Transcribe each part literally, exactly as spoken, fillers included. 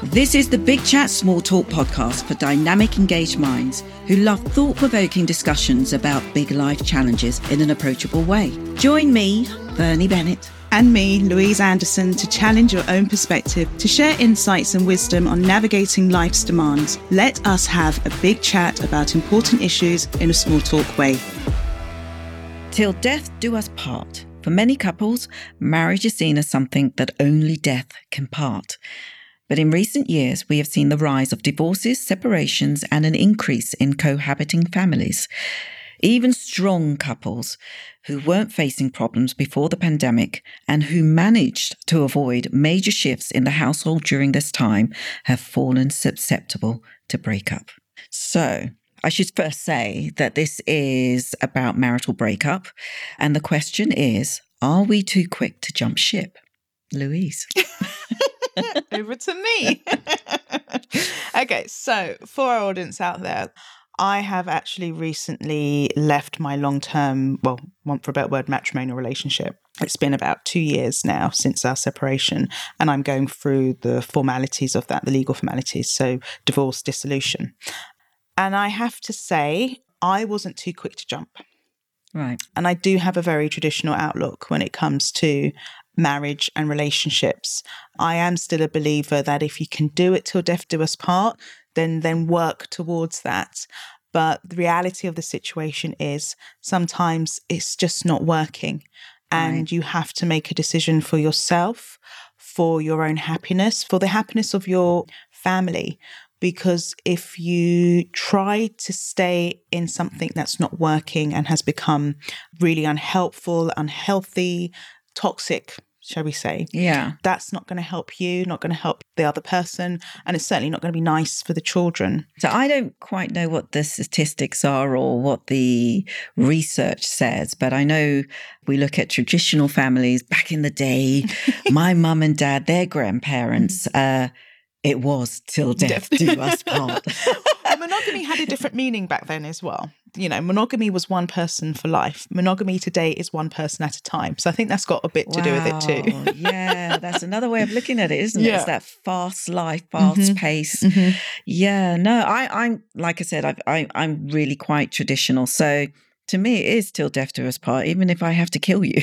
This is the Big Chat Small Talk podcast for dynamic, engaged minds who love thought-provoking discussions about big life challenges in an approachable way. Join me, Bernie Bennett, and me, Louise Anderson, to challenge your own perspective, to share insights and wisdom on navigating life's demands. Let us have a big chat about important issues in a small talk way. Till death do us part. For many couples, marriage is seen as something that only death can part. But in recent years, we have seen the rise of divorces, separations, and an increase in cohabiting families. Even strong couples who weren't facing problems before the pandemic and who managed to avoid major shifts in the household during this time have fallen susceptible to breakup. So, I should first say that this is about marital breakup. And the question is, are we too quick to jump ship? Louise. Over to me. Okay, so for our audience out there, I have actually recently left my long-term, well, want for a better word, matrimonial relationship. It's been about two years now since our separation, and I'm going through the formalities of that, the legal formalities, so divorce, dissolution. And I have to say, I wasn't too quick to jump. Right. And I do have a very traditional outlook when it comes to marriage and relationships. I am still a believer that if you can do it till death do us part, then then work towards that. But the reality of the situation is sometimes it's just not working. And Right. you have to make a decision for yourself, for your own happiness, for the happiness of your family. Because if you try to stay in something that's not working and has become really unhelpful, unhealthy, toxic, shall we say, Yeah. that's not going to help you, not going to help the other person, and it's certainly not going to be nice for the children. So I don't quite know what the statistics are or what the research says, but I know we look at traditional families back in the day, my mum and dad, their grandparents, uh, it was till death do us part. Well, monogamy had a different meaning back then as well. You know, monogamy was one person for life. Monogamy today is one person at a time. So I think that's got a bit to do with it too. Wow. Yeah, that's another way of looking at it, isn't it? Yeah. It's that fast life, fast Mhm. pace. Mhm. Yeah, no, I, I'm, like I said, I've, I, I'm really quite traditional. So to me, it is till death do us part, even if I have to kill you.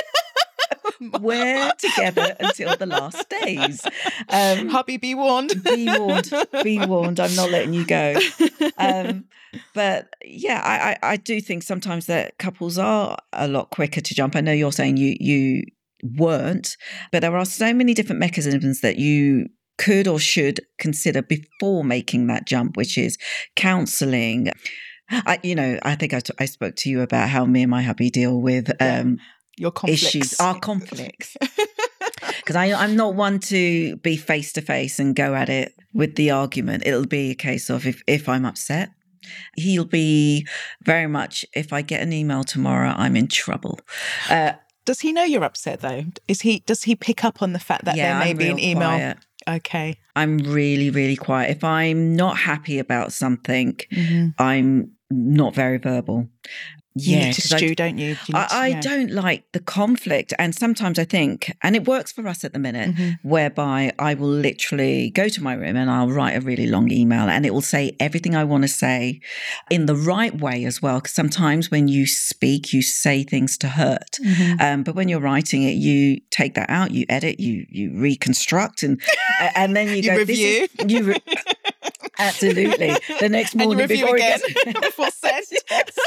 We're together until the last days. Um, Hubby, be warned. Be warned. Be warned. I'm not letting you go. Um, but yeah, I, I, I do think sometimes that couples are a lot quicker to jump. I know you're saying you you weren't, but there are so many different mechanisms that you could or should consider before making that jump, which is counselling. I, you know, I think I, t- I spoke to you about how me and my hubby deal with um, Your conflicts. issues, our conflicts. Because I'm not one to be face to face and go at it with the argument. It'll be a case of if, if I'm upset, he'll be very much, if I get an email tomorrow, I'm in trouble. Uh, Does he know you're upset though? Is he? Does he pick up on the fact that yeah, there may I'm be an real email? quiet. Okay. I'm really, really quiet. If I'm not happy about something, Mm-hmm. I'm not very verbal. You Yeah, need to 'cause I- stew, don't you? You need I, to- I yeah. don't like the conflict. And sometimes I think, and it works for us at the minute, Mhm. whereby I will literally go to my room and I'll write a really long email and it will say everything I want to say in the right way as well. Because sometimes when you speak, you say things to hurt. Mhm. Um, but when you're writing it, you take that out, you edit, you you reconstruct, and and then you, You go, review. This is, you re- Absolutely. The next And you morning review before again it gets... before send. Yes.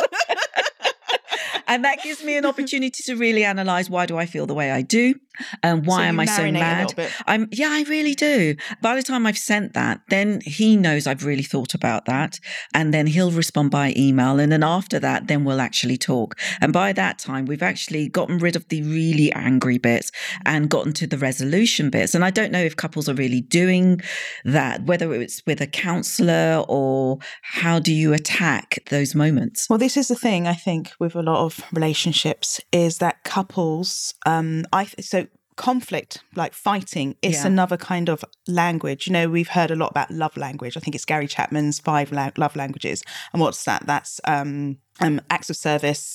And that gives me an opportunity to really analyse, why do I feel the way I do? And why So you am I so marinate a mad? little bit. I'm yeah, I really do. By the time I've sent that, then he knows I've really thought about that. And then he'll respond by email. And then after that, then we'll actually talk. And by that time, we've actually gotten rid of the really angry bits and gotten to the resolution bits. And I don't know if couples are really doing that, whether it's with a counsellor or how do you attack those moments? Well, this is the thing, I think, with a lot of relationships is that couples, um, I so conflict, like fighting, it's Yeah. another kind of language. You know, we've heard a lot about love language. I think it's Gary Chapman's five la- love languages. And what's that? That's um, um, acts of service,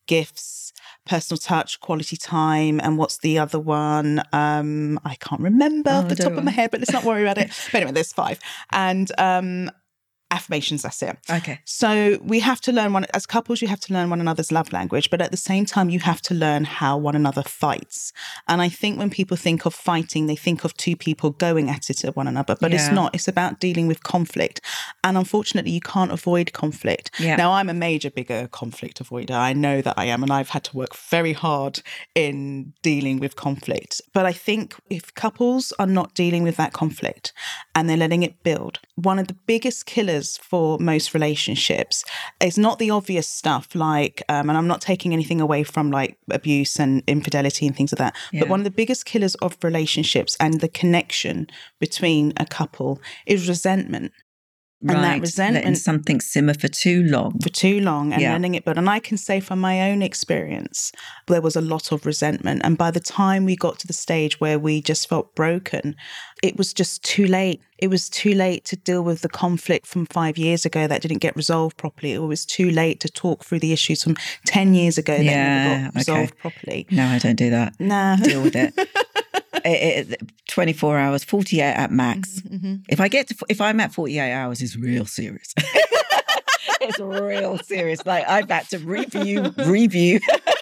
gifts, personal touch, quality time, and what's the other one? Um, I can't remember Oh, off the don't top of my worry. head, but let's not worry about it. But anyway, there's five. And um, affirmations, that's it. Okay. So we have to learn one, as couples, you have to learn one another's love language, but at the same time, you have to learn how one another fights. And I think when people think of fighting, they think of two people going at it at one another, but it's Yeah. not. It's about dealing with conflict. And unfortunately, you can't avoid conflict. Yeah. Now, I'm a major, bigger conflict avoider. I know that I am, and I've had to work very hard in dealing with conflict. But I think if couples are not dealing with that conflict and they're letting it build, one of the biggest killers for most relationships is not the obvious stuff like, um, and I'm not taking anything away from like abuse and infidelity and things like that, Yeah. but one of the biggest killers of relationships and the connection between a couple is resentment. Right. And that resentment Letting something simmer for too long. for too long and Yeah. letting it build. And I can say from my own experience, there was a lot of resentment. And by the time we got to the stage where we just felt broken, it was just too late. It was too late to deal with the conflict from five years ago that didn't get resolved properly. It was too late to talk through the issues from ten years ago that Yeah, never got okay. resolved properly. No, I don't do that. Nah. Deal with it. It, it, twenty-four hours, forty-eight at max. Mm-hmm. If I get to, if I'm at forty-eight hours, it's real serious. It's real serious. Like I've had to review, review.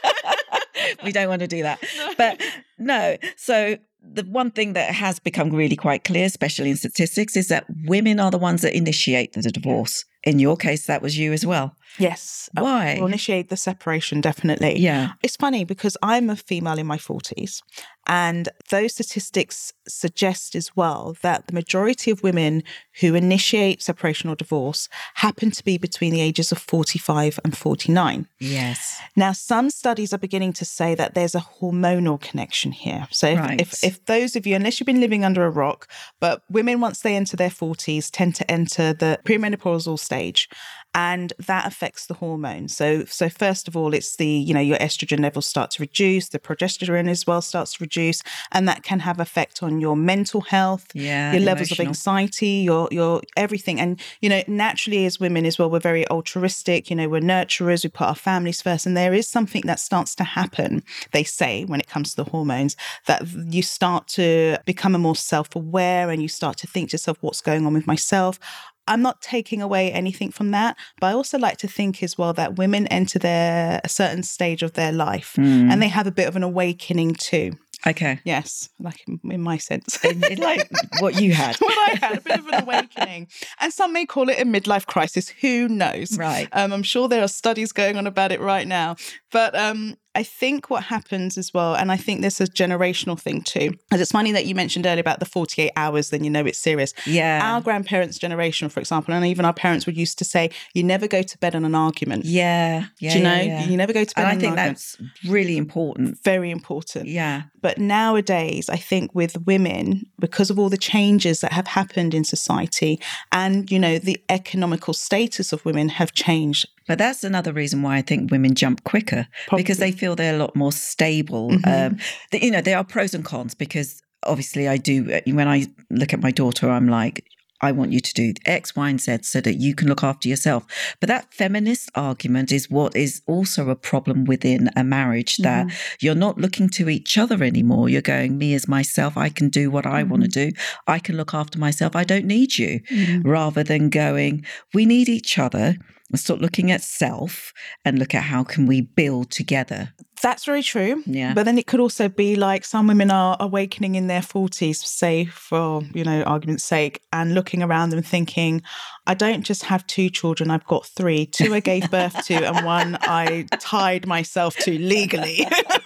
We don't want to do that. But no, so the one thing that has become really quite clear, especially in statistics, is that women are the ones that initiate the divorce. In your case, that was you as well. Yes. Why? We'll initiate the separation, definitely. Yeah. It's funny because I'm a female in my forties, and those statistics suggest as well that the majority of women who initiate separation or divorce happen to be between the ages of forty-five and forty-nine. Yes. Now, some studies are beginning to say that there's a hormonal connection here. So if, Right. if, if those of you, unless you've been living under a rock, but women, once they enter their forties, tend to enter the premenopausal stage. And that affects the hormones. So, so first of all, it's the, you know, your estrogen levels start to reduce, the progesterone as well starts to reduce, and that can have effect on your mental health, Yeah. your levels emotional. of anxiety, your your everything. And, you know, naturally as women as well, we're very altruistic, you know, we're nurturers, we put our families first. And there is something that starts to happen, they say, when it comes to the hormones, that you start to become a more self-aware and you start to think to yourself, what's going on with myself? I'm not taking away anything from that, but I also like to think as well that women enter their a certain stage of their life Mm. and they have a bit of an awakening too. Okay. Yes, like in, in my sense. In- in like what you had. What I had, a bit of an awakening. And some may call it a midlife crisis. Who knows? Right. Um, I'm sure there are studies going on about it right now. But um, I think what happens as well, and I think this is a generational thing too, and it's funny that you mentioned earlier about the forty-eight hours, then you know it's serious. Yeah. Our grandparents' generation, for example, and even our parents would used to say, you never go to bed on an argument. Yeah. Yeah. Do you know? yeah, yeah. You never go to bed And on I an think argument. that's really important. Very important. Yeah. But nowadays, I think with women, because of all the changes that have happened in society and, you know, the economical status of women have changed. But that's another reason why I think women jump quicker, Probably. because they feel they're a lot more stable. Mhm. Um, the, you know, there are pros and cons, because obviously I do, when I look at my daughter, I'm like, I want you to do X, Y, and Z so that you can look after yourself. But that feminist argument is what is also a problem within a marriage, that Mm-hmm. you're not looking to each other anymore. You're going, me as myself, I can do what I Mm-hmm. want to do. I can look after myself. I don't need you. Mm-hmm. Rather than going, we need each other. Stop looking at self and look at how can we build together. That's very true. Yeah. But then it could also be like some women are awakening in their forties, say for, you know, argument's sake, and looking around and thinking, I don't just have two children, I've got three. Two I gave birth to and one I tied myself to legally.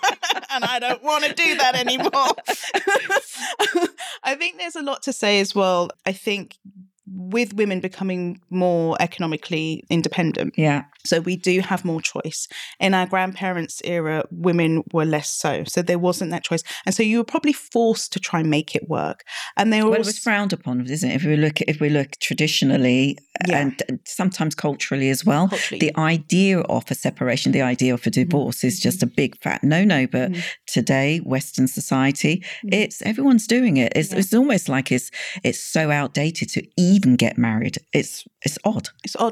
And I don't want to do that anymore. I think there's a lot to say as well. I think with women becoming more economically independent. Yeah. So we do have more choice. In our grandparents' era, women were less so. So there wasn't that choice. And so you were probably forced to try and make it work. And they were Well, it also, was frowned upon, isn't it? If we look, if we look traditionally Yeah. and sometimes culturally as well, Culturally. the idea of a separation, the idea of a divorce is just a big fat no-no. But Mhm. today, Western society, Mhm. it's everyone's doing it. It's Yeah. it's almost like it's it's so outdated to even get married. It's it's odd. it's odd.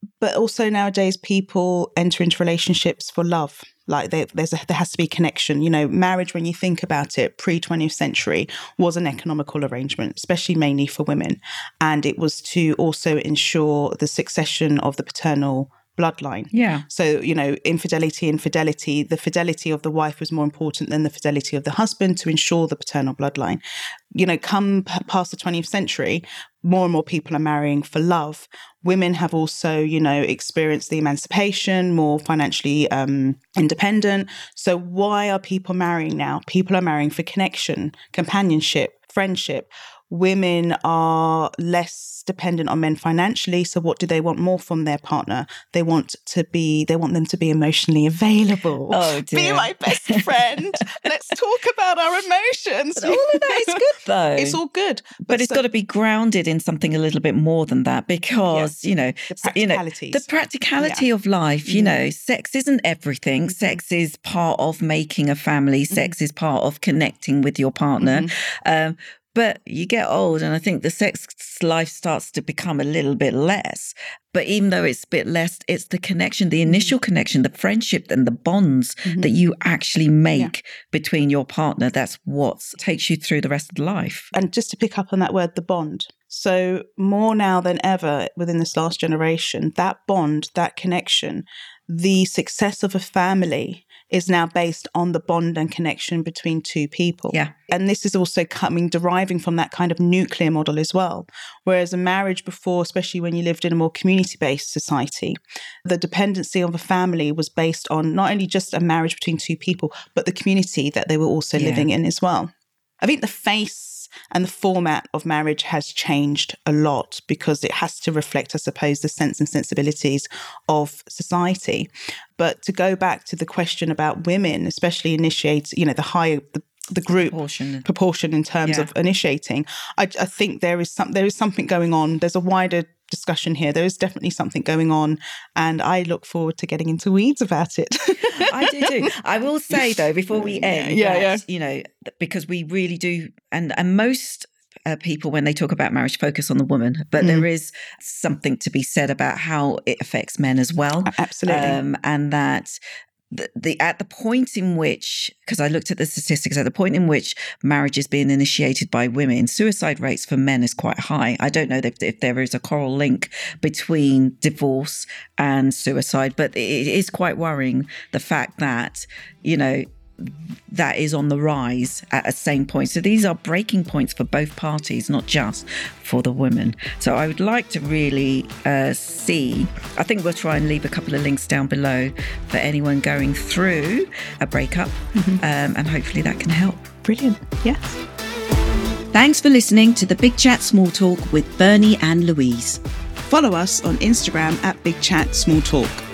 But also nowadays, people enter into relationships for love. Like there, there's a, there has to be connection. You know, marriage, when you think about it, pre-twentieth century was an economical arrangement, especially mainly for women. And it was to also ensure the succession of the paternal bloodline. Yeah. So, you know, infidelity, infidelity, the fidelity of the wife was more important than the fidelity of the husband to ensure the paternal bloodline. You know, come p- past the twentieth century, more and more people are marrying for love. Women have also, you know, experienced the emancipation, more financially um, independent. So why are people marrying now? People are marrying for connection, companionship, friendship. Women are less dependent on men financially. So what do they want more from their partner? They want to be, they want them to be emotionally available. Oh dear. Be my best friend. Let's talk about our emotions. But all of that is good though. It's all good. But, But, it's so, got to be grounded in something a little bit more than that because, Yeah. you know, the so, you know, practicalities. the practicality of life, you Mhm. know, sex isn't everything. Mhm. Sex is part of making a family. Sex is part of connecting with your partner. Mhm. Um, but you get old and I think the sex life starts to become a little bit less. But even though it's a bit less, it's the connection, the initial connection, the friendship and the bonds Mhm. that you actually make between your partner. That's what takes you through the rest of life. And just to pick up on that word, the bond. So more now than ever within this last generation, that bond, that connection, the success of a family is now based on the bond and connection between two people. Yeah. And this is also coming, deriving from that kind of nuclear model as well. Whereas a marriage before, especially when you lived in a more community-based society, the dependency of a family was based on not only just a marriage between two people, but the community that they were also Yeah. living in as well. I think the face and the format of marriage has changed a lot because it has to reflect, I suppose, the sense and sensibilities of society. But to go back to the question about women, especially initiate, you know, the higher the, the group Proportion. proportion in terms Yeah. of initiating, I, I think there is some there is something going on. There's a wider discussion here. There is definitely something going on, and I look forward to getting into weeds about it. I do too. I will say though, before we end, Yeah, that, yeah. you know, because we really do, and and most uh, people when they talk about marriage focus on the woman, but Mm. there is something to be said about how it affects men as well, Absolutely. um, and that. The, the at the point in which, because I looked at the statistics, at the point in which marriage is being initiated by women, suicide rates for men is quite high. I don't know if, if there is a coral link between divorce and suicide, but it is quite worrying, the fact that, you know, that is on the rise at the same point. So these are breaking points for both parties, not just for the women. So I would like to really uh, see, I think we'll try and leave a couple of links down below for anyone going through a breakup, mm-hmm. um, and hopefully that can help. Brilliant. Yes. Thanks for listening to the Big Chat Small Talk with Bernie and Louise. Follow us on Instagram at Big Chat Small Talk.